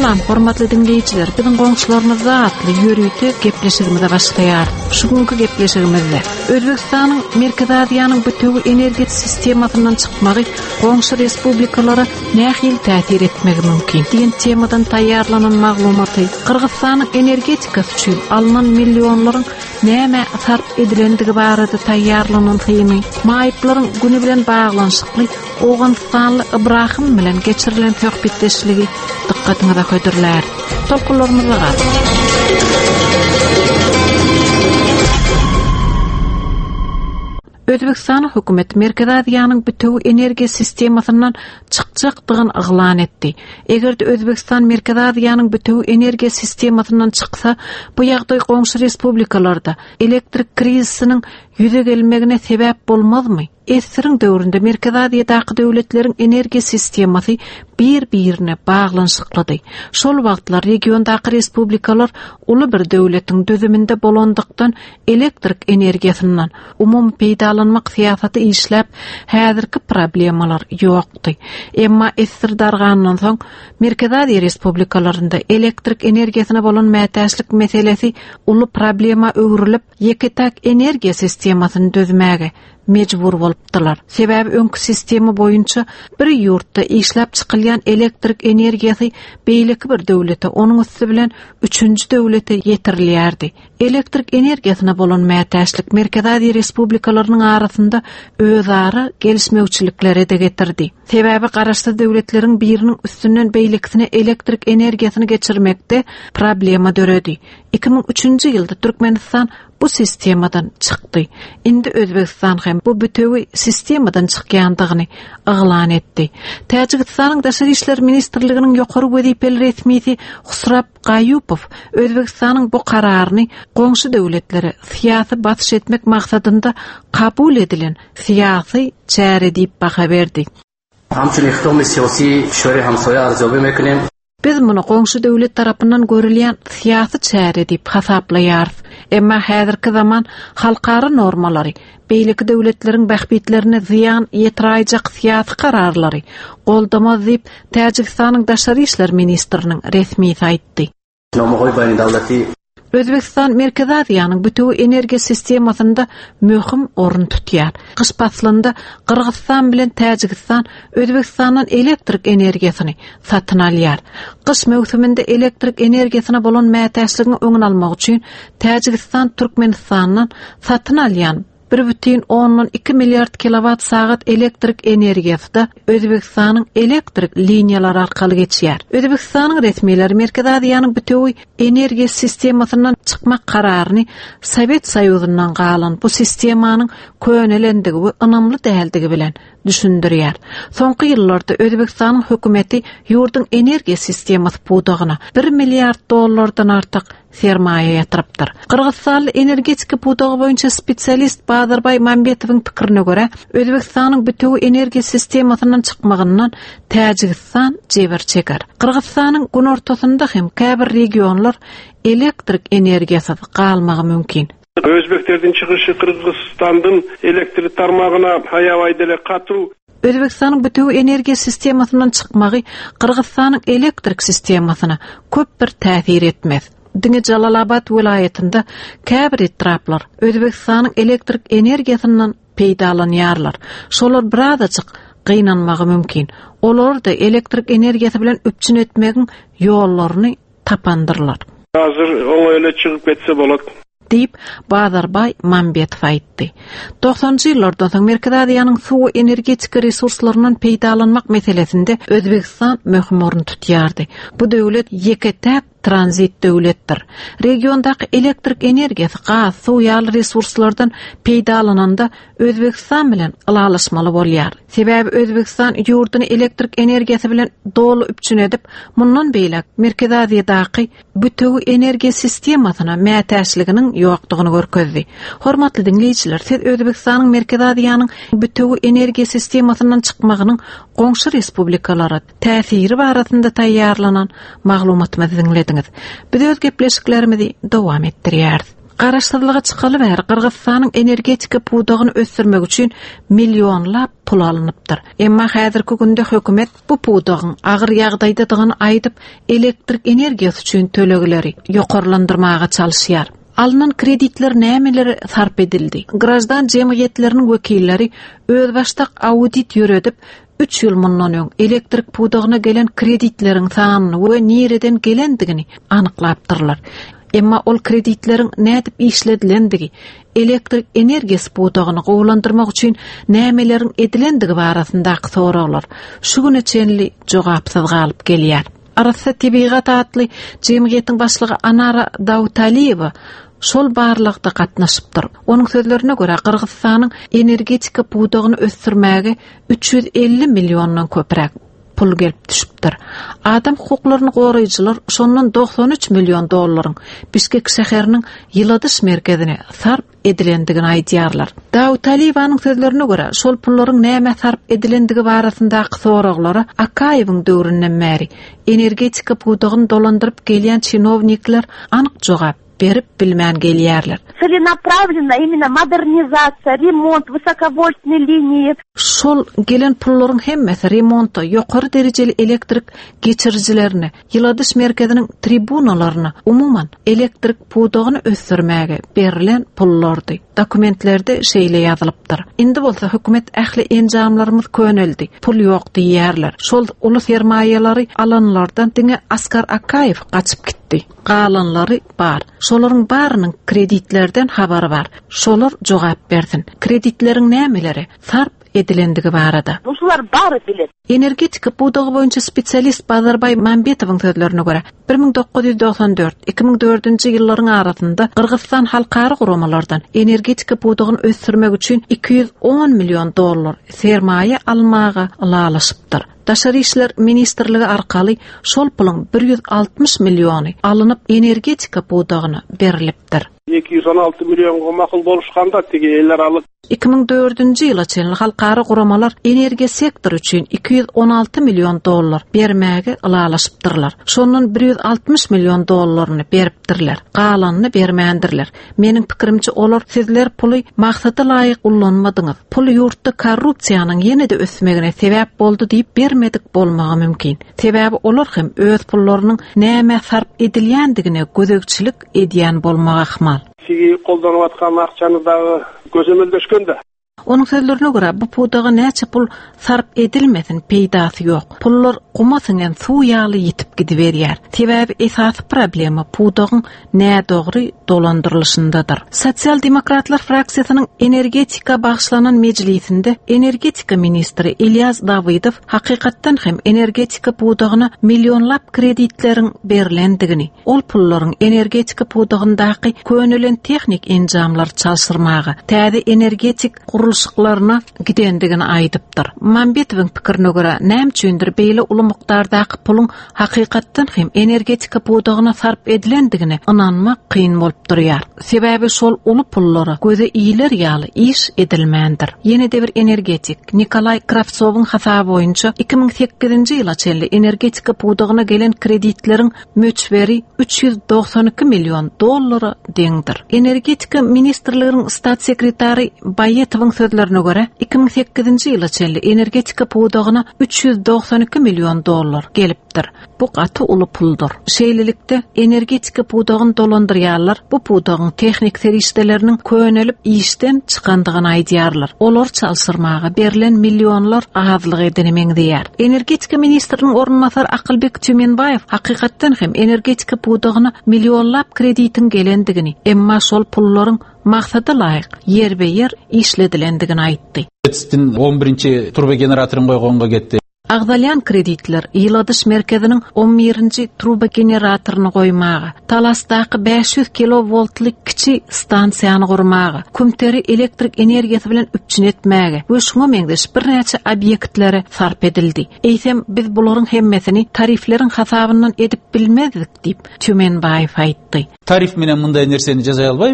Salam hormatly dinleyijiler, biziň goňşularymyzda atly ýörüýti gepleşigimizde başlaýar. Şu günkü gepleşigimizde Özbekistanyň Merkezi Aziýanyň bütügi energetik sistemasynyň çykmagy goňşy respublikalara nähil täsir etmegi mümkin diýen temadan taýýarlanan maglumaty Kyrgyzstanyň energetikasy üçin alynan millionlaryň näme sarf edilendigi barada taýýarlanan hyny, maýyplaryň güni bilen baglanyşykly Oğuzstanly Ibrahim bilen geçirilen söhbetleşligi dikkatinize köýdürler. Tolkunlarymyza gaz. Özbekistan hökümeti Merkezi Aziýanyň bütügi energiýa sistemasynyň çykjakdygyny yglan etdi. Egerde Özbekistan Merkezi Aziýanyň bütügi energiýa sistemasynyň çyksa, bu ýagdaý goňşy respublikalarda elektrik krizisiniň ýüze gelmegine sebäp bolmazmy? Esiriň döwründe Merkezi Aziýadaky döwletleriň energiýa sistemasy bir-birine baglanyşyklady. Şol wagtlar regiondaky respublikalar uly bir döwletiň dözüminde bolandykdan elektrik energiýasynyň umumy peýdalanmak siýasaty işläp, häzirki problemalar ýokdy. Emma esir dargandan soň Merkezi Aziýa respublikalarynda elektrik energiýasyna bolan mätäçlik meselesi uly problema öwrülip, ýeketäk energiýa sistemasyny dözmäge mecbur bolupdylar. Sebäbi öňkü sistema boýunça bir ýurtda işläp çykylýan elektrik energiýasy beýleki bir döwlete, onuň üstü bilen üçünji döwlete ýetirilýärdi. Elektrik energiýasyna bolan mätäçlik Merkezi Aziýa respublikalarynyň arasynda özara gelişmegçilikleri de getirdi. Sebäbi garaşdy döwletleriň biriniň üstünden beýlekisine elektrik energiýasyny geçirmekde problema döredi. 2003-nji ýylda Türkmenistan bu sistemadan çykdy. Indi Özbekistan hem bu bütügi sistemadan çykýandygyny yglan etdi. Täjikistanyň Daşary işler ministrliginiň ýokary wezipeli resmisi Husrab Gaýupow Özbekistanyň bu kararyny goňşy döwletlere syýasy batyş etmek maksadynda kabul edilen syýasy çäre diýip baha berdi. Hamçyn iqtisadi siyasi şöre hamsoya arzuwy mekinem. Biz muny goňşy döwlet tarapyndan görülýän syýasy çäre diýip hasaplaýar. Emma häzirki zaman halkara normalary, beýleki döwletleriň bähbitlerine ziýan ýetirajak syýasy kararlary goldamaz diýip Täjikistanyň Daşary işler ministriniň resmi aýtdy. Özbekistan Merkezi Aziýanyň bütügi energiýa sistemasynda möhüm orun tutýar. Kış faslynda Kyrgyzstan bilen Täjikistan Özbekistanyň elektrik energiýasyny satyn alýar. Kış mewsüminde elektrik energiýasyna bolan mätäçligini öňüne almak üçin Täjikistan Türkmenistanyň satyn alýan 1,2 milliard kilowatt saat elektrik energiýasy Özbekistanyň elektrik liniýalary arkaly geçýär. Özbekistanyň resmiýetleri Merkezi Aziýanyň bütügi energiýa sistemasynyň çykmak kararyny Sowet Soýuzundan galan bu sistemanyň könelendigi we ynamly däldigi bilen düşündirýär. Soňky ýyllarda Özbekistanyň hökümeti ýurdun energiýa sistemasy pudagyna 1 milliard dollardan artyk sermaýe ýatyrypdyr. Kyrgyzstanly energetika pudagy boýunça spesialist Badırbay Mambetowyň pikirine görä, Özbekistanyň bütügi energiýa sistemasynyň çykmagyndan Täjikistan jeber çeker. Kyrgyzstanyň gün ortasynda hem käbir regionlar elektrik energiýasy galmagy mümkin. Özbeklerden çıkışı Kırgızstan'dan elektrik tarmağına hayabayda ele katru. Özbekistanyň bütügi energiýa sistemasynyň çykmagy Kırgızstanyň elektrik sistemasyna köp bir täsir etmez. Diňe Jalalabad vilayetinde käbir etraplar Özbekistanyň elektrik energiýasynyň peýdalanýarlar. Şolar birazajyk gynanmagy mümkin. Olar da elektrik energiýasy bilen öpçün etmegiň ýollaryny tapandyrlar. Hazır oňa çykyp etse bolat. Deyip Badırbay Mambetow aýtdy. 90-njy ýyllardan soň Merkezi Aziýanyň suw energetika resurslarynyň peýdalanmak meselesinde Özbekistan möhüm orun tutýardy. Bu döwlet ýeketäk tranzit döwletdir. Regiondaky elektrik energiýasy, gaz, suw ýaly resurslardan peýdalananda Özbekistan bilen ylalaşmaly bolýar. Sebäbi Özbekistan ýurduny elektrik energiýasy bilen dolu üpçün edip, mundan beýlek Merkezi Aziýadaky bütügi energiýa sistemasyna mätäçliginiň ýokdugyny görkezdi. Hormatly dinleýijiler, siz Özbekistanyň Merkezi Aziýanyň bütügi energiýa sistemasynyň çykmagynyň goňşy respublikalara täsiri barasynda taýýarlanan maglumatymyzy dinlediňiz. Biz öz gepleşiklerimizi dowam etdirýäris. Garaşdyrlyga çykaly bäri Kırgızstanyň energetika pudagyny ösdürmek üçin millionlap pul alınıpdyr. Emma häzirki günde hökümet bu pudagyň agyr ýagdaýdadygyny aýdyp elektrik energiýasy üçin tölegileri ýokarlandyrmaga çalışýar. Alınan kreditler nämeleri sarp edildi? Grajdan jemgyýetleriniň wekilleri özbaşdak audit ýöredip 3 ýyl mundan öň elektrik pudagyna gelen kreditleriň sanyny we nereden gelendigini anyklapdyrlar. Emma ol kreditleriň nädip işledilendigi, elektrik energiýasy pudagyny gowlandyrmak üçin nämeleriň edilendigi barasyndaky soralar şu güne çenli jogapsyz galyp gelýär. Arasy Tebigat atly jemgyýetiň başlygy Anara Dawtaliýewa şol barlykda gatnaşypdyr. Onuň sözlerine görä Kırgızstanyň energetika pudagyny ösdürmäge 350 milliondan köprek pul gelip düşüpdir. Adam hukuklaryny goraýjylar şondan 93 million dollaryň Bişkek şäheriniň ýyladys merkezine sarp edilendigini aýdýarlar. Dawtaliýewanyň sözlerine görä şol pullaryň näme sarp edilendigi barasyndaky soraglary Akaýewiň döwründen bäri energetika pudagyny dolandyryp gelýän çinownikler anyk jogap berip bilmän gelýärler. Целенаправленно именно модернизация, ремонт, высоковольтные линии. Şol gelen pullaryň hemmesi remonta, ýokary derejeli elektrik geçirjilerini, ýyladys merkeziniň tribunalaryna, umuman elektrik pudagyny ösdürmäge berilen pullardy. Dokumentlerde şeýle ýazylypdyr. Indi bolsa hökümet ähli enjamlarymyz köneldi. Pul ýok diýýärler. Şol uly sermaýelary alanlardan diňe Askar Akaýew gaçyp gitdi. Galanlary bar. Şolaryň barynyň kreditlerden habary bar. Şolar jogap bersin. Kreditleriň nämeleri sarp edilendigi barada. Uşular bary bilet. Energetika pudagy boýunça spesialist Bazarbay Mambetowyň sözlerine görä 1994-2004 ýyllaryň arasynda Kırgızstan halkary guramalardan energetika pudagyny ösdürmek üçin 210 million dollar sermaýe almaga lalaşypdyr. Daşary işler ministrligi arkaly şol pulyň 160 milliony alınıp energetika pudagyna berilipdir. 216 millionga makul boluşganda tigi eller alyp 2004-nji ýyla çenli halkary guramalar energiýa sektory üçin 216 million dollar bermäge lalaşypdyrlar. Şondan 160 million dollaryny beripdirler. Galanyny bermändirler. Meniň pikirimçe olar sizler puly maksata laýyk ullanmadyňyz. Pul ýurtda korrupsiýanyň ýene-de ösmegine sebäp boldy diýip bermedik bolmagy mümkin. Sebäbi olar hem öz pullarynyň näme sarp edilýändigine gözegçilik edýän bolmagy ahmal. Sigi koldanyp atkan akçany dagy gözemeldeşkende. Onuň sözlerine görä bu pudaga näçe pul sarp edilmesin peýdasy ýok. Pullar gumasyňan suw ýaly ýitip gidiberýär. Sebäbi esasy problema pudagyň nä dogry dolandyrylşyndadyr. Sosial demokratlar fraksiýasynyň energetika bagşlanan mejlisinde energetika ministri Ilyas Davydow hakykatdan hem energetika pudagyna millionlap kreditleriň berilendigini, ol pullaryň energetika pudagyndaky könülen tehnik enjamlar çalşyrmagy, täze energetik guruluşlaryna gidendigini aýdypdyr. Mambetowyň pikirine görä näme üçindir beýle uly mukdardaky puluň hakykatdan hem energetika pudagyna sarp edilendigini inanmak kyn bolup durýar. Sebäbi şol uly pullary göze iýler ýaly iş edilmändir. Ýene-de bir energetik Nikolay Kravtsowyň hasaby boýunça 2008-nji ýyla çenli energetika pudagyna gelen kreditleriň möçberi 392 million dollary deňdir. Energetika ministrliginiň stat sekretary Bayetowyň sözlerine görä 2008-nji ýyla çenli energetika pudagyna 392 million dollar gelipdir. Bu gaty uly puldur. Şeýlelikde energetika pudagyny dolandyrýarlar. Bu pudagyň tehnik serişdeleriniň könelip işden çykandygyny aýdýarlar. Olar çalşyrmaga berilen millionlar azlyk edinemeň diýär. Energetika ministriniň ornunmasary Akylbek Tümenbaýew hakykatdan hem energetika pudagyna millionlap kreditin gelendigini, emma şol pullaryň maksada laýyk ýerbe-ýer işledilendigini aýtdy. 11-nji turba generatoryny goýgonga getdi. Agdalyan kreditler ýyladys merkeziniň 11-nji truba generatoryny goýmagy, Talasdaky 500 kilovoltlyk kiçi stansiýany gurmagy, kumteri elektrik energiýasy bilen üpçün etmäge we şoňa meňdeş bir näçe obýektlere sarp edildi. Eýsem biz bularyň hemmesini tarifleriň hasabyndan edip bilmedik diýip Tümenbaýew aýtdy. Tarif menen munday nerseni jaza albaýbys da biz.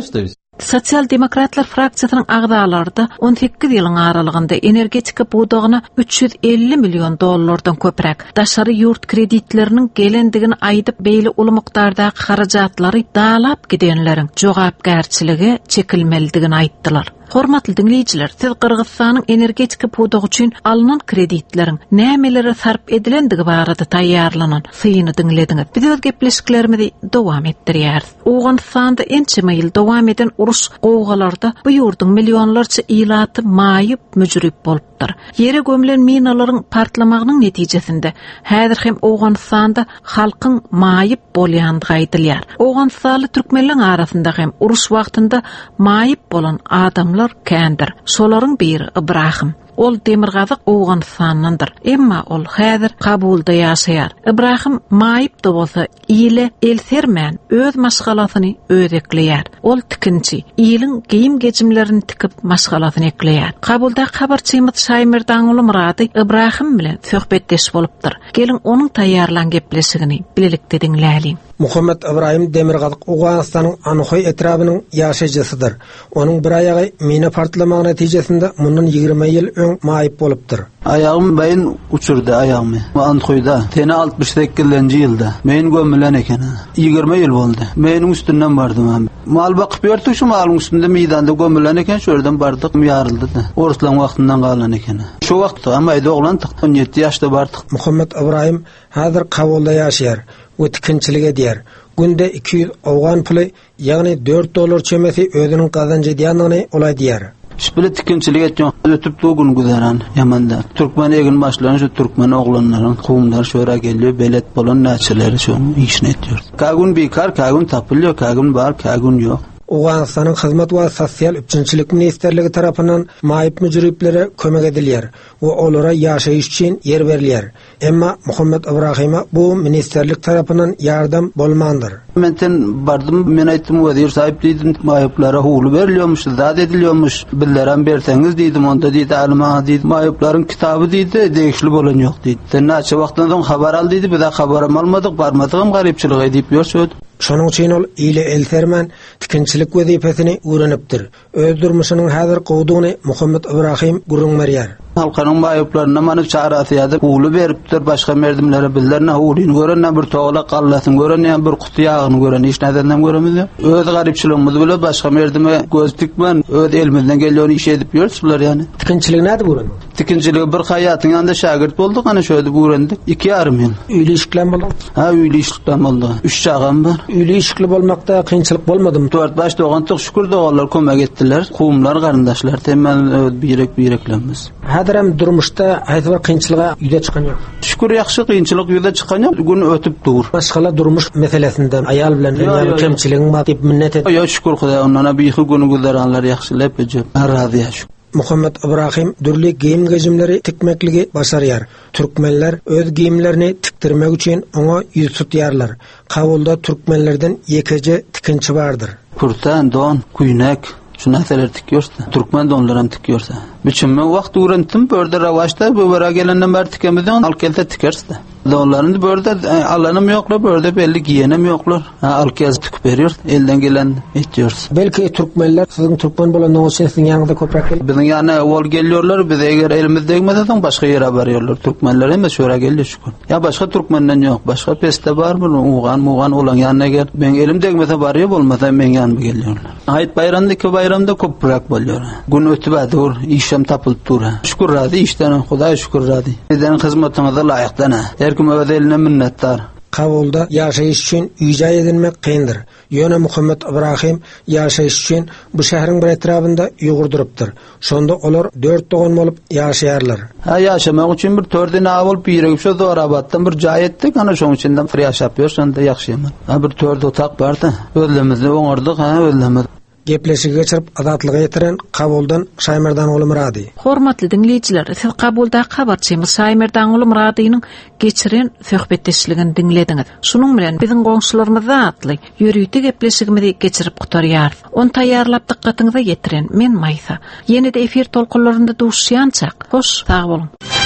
Sosial demokratlar fraksiyasının ağdalarında 18 yılın aralığında energetika buğdağına 350 milyon dollardan köprek daşarı yurt kreditlerinin gelendigini aydıp beyli ulu miqdardagi xarajatları dağılap gidenlerin jogapgarçyligi çekilmelidigini ayttılar. Hormatly dinleyijiler, siz Qırgızstanyň energetika buğdağı üçin alınan kreditlerin nämelere sarp edilendigi barada taýýarlanan syýyny dinlediňiz. Biz öz gepleşiklerimizi dowam etdirýäris. Owganstanda ençe ýyl dowam eden uruş gowgalarda bu ýurduň millionlarça ilaty maýyp müjrip bolupdyr. Yere gömülen minalaryň partlamagynyň netijesinde häzir hem Owganstanda halkyň maýyp bolýandygy aýdylýar. Owganstanly türkmenliň arasynda hem uruş wagtynda maýyp bolan adamlar kändir. Şolaryň biri Ibrahim. Ol Demirgazyk Owganstandandyr. Emma ol häzir Kabulda ýaşaýar. Ibrahim maýyp da bolsa ýyle elsermän öz maşgalasyny öz ekleýär. Ol tikinçi, ýylyň giyim geçimlerini tikip maşgalasyny ekleýär. Kabulda habarçymyz Şaýmerdan uly Murady Ibrahim bilen söhbetdeş bolupdyr. Gelin onuň taýýarlan gepleşigini bilelikde dinläýin. Muhammed Ibrahim Demirgazyk Owganstanyň Anohoy etrabynyň ýaşaýjysydyr. Onuň bir aýagy mina partlamagy netijesinde mundan 20 ýyl öň maýyp bolupdyr. Ayağım beyin uçurdu ayağımı. Antoyda. Tene 68-nji ýylda. Men gömülen eken. 20 ýyl boldy. Menin üstünden bardım hem. Mal bakıp ýörtük şu malyň üstünde meýdanda gömülen eken şöýerden bardyk ýaryldy da. Oruslan wagtyndan galan eken. Şu wagtda ama aýda oglandyk 17 ýaşda bardyk. Muhammed Ibrahim häzir Kabulda ýaşaýar. O tikinçilik edýär. Günde 200 awgan puly, ýagny 4 dollar çömesi özüniň gazanjy edýändigini olay diýär. Şüpheli tikinçilik etýän, ötüp dogun güzeran ýamanda. Türkmen egin başlanan şu Türkmen oglanlaryň gowumlar şöra gelýär, belet bolan näçeleri şonu işini etýär. Kagün bekar, kagün tapylýar, kagün bar, kagün ýok. Owganstanyň Hyzmat we Sosial Üçinçilik Ministrligi tarapyndan maýyp müjriplere kömek edilýär we olara ýaşaýyş üçin yer berilýär. Emma Muhammed Ibrahima bu ministrlik tarapyndan ýardam bolmandyr. Menden bardım, men aýtdym wezir sahyp diýdim, maýyplara hugly berilýärmiş, zat edilýärmiş. Billerem berseňiz diýdim, onda diýdi, alma diýdi, maýyplaryň kitaby diýdi, degişli bolan ýok diýdi. Sen näçe wagtdan soň habar al diýdi, biz habar almadyk, barmadygym garypçylyk edip ýörşöd. Şonuň üçin ol ýyle elsermän tikinçilik wezipesini öwrenipdir. Öz durmuşynyň häzir gowdugyny Muhammed Ibrahim gurrunmarýar. Halkanyň maýyplaryna many çarasy ýazyp hugly beripdir, başga merdimlere billerine huglyny gören, bir toğla gallasyny gören, bir guty ýagyny gören, hiç näderden göremiz. Öz garypçylygymyz bilen başga merdime göz tikmen, öz elimizden gelýän iş edip ýörçüler ýani. Tikinçilik näde buran? Tikinçilik bir haýatyň ýanynda şagirt boldyk, ana şöyle öwrendik. 2,5 ýyl. Üýli işiklen boldy? Ha, üýli işiklen boldy. 3 çagam bar. Üýli işikli bolmakda kynçylyk bolmadymy? 4-5 dogantyk şükür dogalar kömek etdiler. Gowumlar, garandaşlar, temel bireklenmiz. Häzir hem durmuşda häzir kynçylyga ýüze çykan ýok. Şükür ýaxşy kynçylyk ýüze çykan ýok. Gün ötüp dur. Başga durmuş meselesinde aýal bilen ýa kemçiligiň bar diýip minnet et. Ýa şükür Hudaýa, ondan bir güni güzeranlar ýaxşylap ejep. Razıýa. Muhammed Ibrahim dürli giyim gejimleri tikmekligi başarýar. Türkmenler öz giyimlerini tiktirmek üçin ona ýüz tutýarlar. Kabulda türkmenlerden ýekeje tikinçi bardyr. Kurtan, don, kuynek, şu näseler tikýörse, türkmen donlaram tikýörse. Biçimme wagt öwrendim, börde rawaşda bu bara gelenden ber tikemizden al kelse tikerse. Donlaryny börde alanım ýoklar, börde belli giýenem ýoklar. Al kez tikip berýär, elden gelen etýär. Belki türkmenler siziň türkmen bolanyň üçin siziň ýanynda köprek gelip. Biziň ýanyna ol gelýärler, biz eger elimizde egmeden başga ýere barýarlar. Türkmenler emes şöra gelýär şükür. Ya başga türkmenden ýok, başga peste barmy? Ugan olan ýanyna gel. Men elimde egmeden barýar bolmasa men ýanyma gelýärler. Aýt bayramdaky bayramda köprek bolýar. Gün ötüp adur, işem tapylyp dur. Şükür razy işden, Hudaýa şükür razy. Sizden hyzmatyňyza laýykdan. Herkim öz eline minnetdar. Kabulda ýaşaýyş üçin ýaý edilmek kyndyr. Ýöne Muhammed Ibrahim ýaşaýyş üçin bu şäheriň bir etrapynda ýugurdurypdyr. Şonda olar 4 dogan bolup ýaşaýarlar. Ha, ýaşamak üçin bir 4 dina bolup ýerek şu Zorabatdan bir jaý etdik, ana şoň içinden bir ýaşap ýörsen de ýaxşyman. Ha, bir 4 otak bardy. Özlemizde oňardyk, ha, özlemiz. Gepleşigi geçirip adatlyga ýetiren Kabuldan Şaýmerdan uly Murady. Hormatly dinleýijiler, siz Kabulda habarçymyz Şaýmerdan uly Muradynyň geçiren söhbetdeşligini dinlediňiz. Şunuň bilen biziň goňşularymyz zatly ýürüýti gepleşigimizi geçirip gutarýar. Onu taýýarlap dikkatyňize ýetiren men Maýsa. Ýene-de efir tolkunlarynda duşýançak. Hoş, sag bolun.